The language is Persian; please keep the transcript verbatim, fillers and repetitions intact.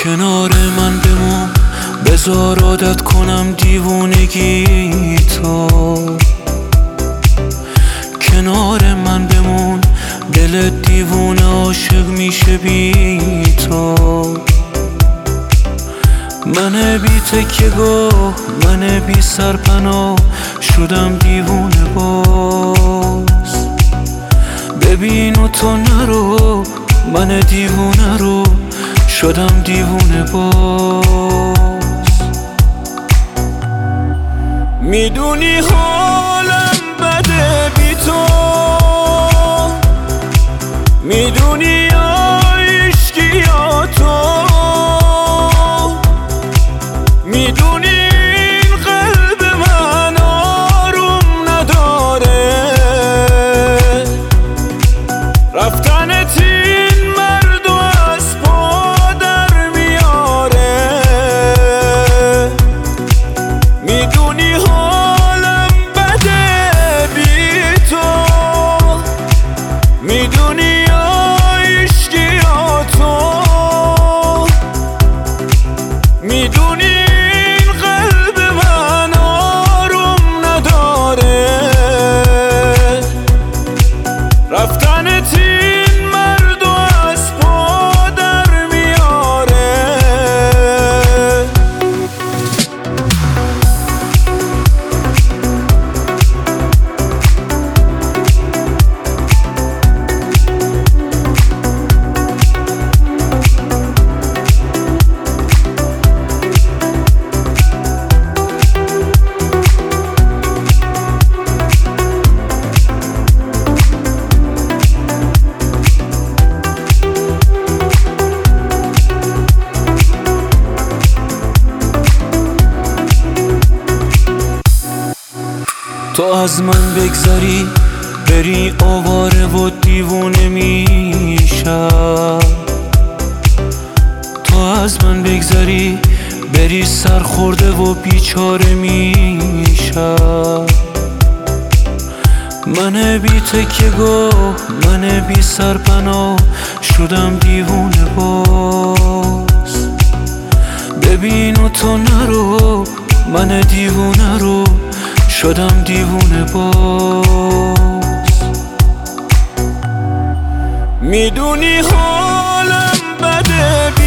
کنار من بمون، بذار عادت کنم دیوونگی تو. کنار من بمون، دل دیوونه عاشق میشه بی تو. من بی تکیه گاه، من بی سرپناه، شدم دیوونه باز. ببین و تو نرو، من دیوونه رو شدم دیوونه باز. میدونی حالم بده بی تو، میدونی عشقی یا تو، میدونی این قلب من آروم نداره. رفتنت این مرد و از پا در میاره. میدونی حالم بده بی تو، میدونی عشقی یا تو، میدونی این قلب من آروم نداره. رفتنت این مرد و از پا در میاره. تو از من بگذری بری آواره و دیوونه میشم. تو از من بگذری بری سرخورده و بیچاره میشم. من بی تکیه گاه، من بی سرپناه، شدم دیوونه باز. ببین و تو نرو، من دیوونه رو شدم دیوونه باز. میدونی حالم بده